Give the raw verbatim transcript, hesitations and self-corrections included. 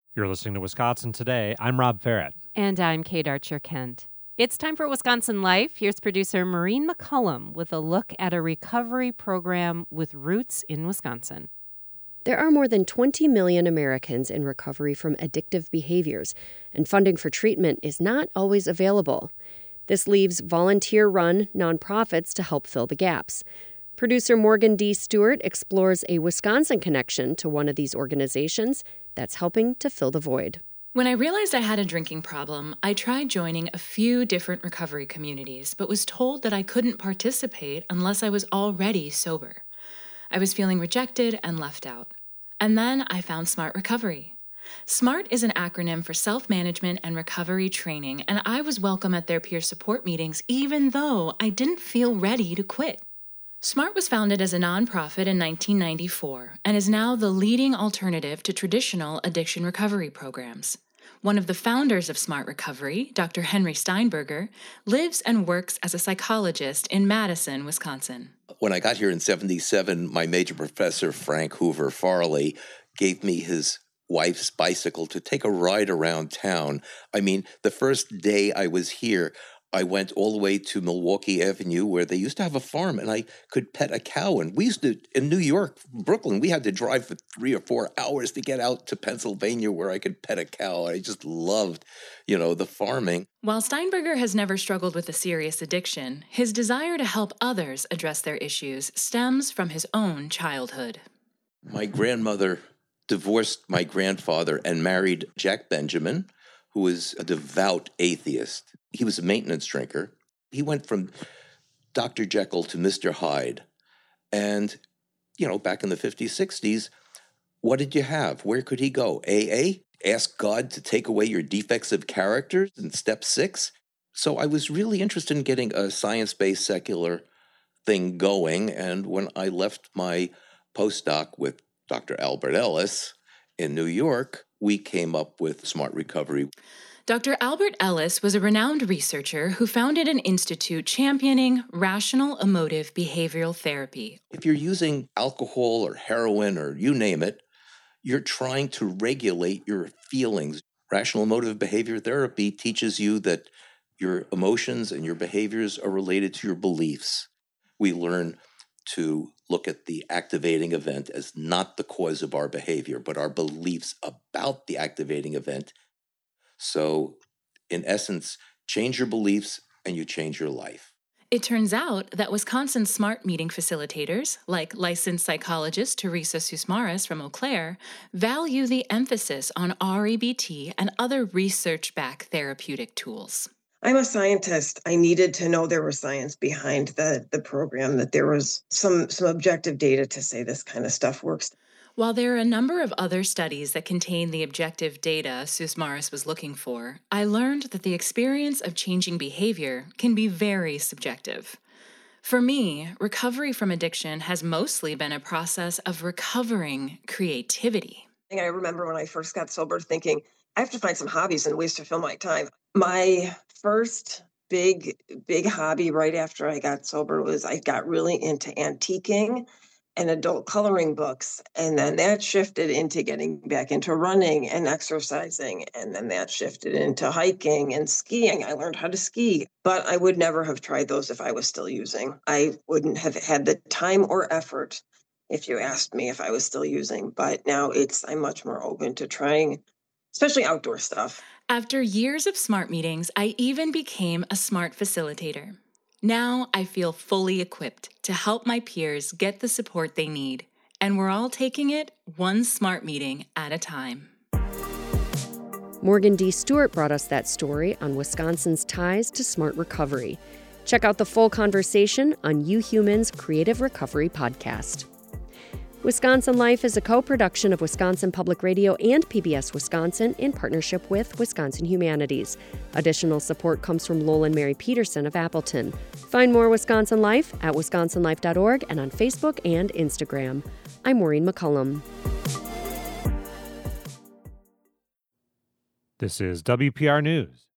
You're listening to Wisconsin Today. I'm Rob Farrett. And I'm Kate Archer-Kent. It's time for Wisconsin Life. Here's producer Maureen McCullum with a look at a recovery program with roots in Wisconsin. There are more than twenty million Americans in recovery from addictive behaviors, and funding for treatment is not always available. This leaves volunteer-run nonprofits to help fill the gaps. Producer Morgan D. Stewart explores a Wisconsin connection to one of these organizations that's helping to fill the void. When I realized I had a drinking problem, I tried joining a few different recovery communities, but was told that I couldn't participate unless I was already sober. I was feeling rejected and left out. And then I found Smart Recovery. SMART is an acronym for Self-Management and Recovery Training, and I was welcome at their peer support meetings even though I didn't feel ready to quit. SMART was founded as a nonprofit in nineteen ninety-four and is now the leading alternative to traditional addiction recovery programs. One of the founders of Smart Recovery, Doctor Henry Steinberger, lives and works as a psychologist in Madison, Wisconsin. When I got here in seventy-seven, my major professor, Frank Hoover Farley, gave me his wife's bicycle to take a ride around town. I mean, the first day I was here, I went all the way to Milwaukee Avenue where they used to have a farm and I could pet a cow. And we used to, in New York, Brooklyn, we had to drive for three or four hours to get out to Pennsylvania where I could pet a cow. I just loved, you know, the farming. While Steinberger has never struggled with a serious addiction, his desire to help others address their issues stems from his own childhood. My grandmother divorced my grandfather and married Jack Benjamin, who was a devout atheist. He was a maintenance drinker. He went from Doctor Jekyll to Mister Hyde. And, you know, back in the fifties, sixties, what did you have? Where could he go? A A? Ask God to take away your defects of character in step six? So I was really interested in getting a science-based secular thing going. And when I left my postdoc with Doctor Albert Ellis in New York, we came up with Smart Recovery. Doctor Albert Ellis was a renowned researcher who founded an institute championing rational emotive behavioral therapy. If you're using alcohol or heroin or you name it, you're trying to regulate your feelings. Rational emotive behavior therapy teaches you that your emotions and your behaviors are related to your beliefs. We learn to look at the activating event as not the cause of our behavior, but our beliefs about the activating event. So, in essence, change your beliefs and you change your life. It turns out that Wisconsin SMART meeting facilitators, like licensed psychologist Teresa Susmaris from Eau Claire, value the emphasis on R E B T and other research-backed therapeutic tools. I'm a scientist. I needed to know there was science behind the, the program, that there was some, some objective data to say this kind of stuff works. While there are a number of other studies that contain the objective data Susmaris was looking for, I learned that the experience of changing behavior can be very subjective. For me, recovery from addiction has mostly been a process of recovering creativity. I remember when I first got sober thinking, I have to find some hobbies and ways to fill my time. My first big, big hobby right after I got sober was I got really into antiquing and adult coloring books. And then that shifted into getting back into running and exercising. And then that shifted into hiking and skiing. I learned how to ski, but I would never have tried those if I was still using. I wouldn't have had the time or effort if you asked me if I was still using. But now it's, I'm much more open to trying, especially outdoor stuff. After years of SMART meetings, I even became a SMART facilitator. Now I feel fully equipped to help my peers get the support they need, and we're all taking it one SMART meeting at a time. Morgan D. Stewart brought us that story on Wisconsin's ties to Smart Recovery. Check out the full conversation on UHuman's Creative Recovery podcast. Wisconsin Life is a co-production of Wisconsin Public Radio and P B S Wisconsin in partnership with Wisconsin Humanities. Additional support comes from Lowell and Mary Peterson of Appleton. Find more Wisconsin Life at wisconsin life dot org and on Facebook and Instagram. I'm Maureen McCullum. This is W P R News.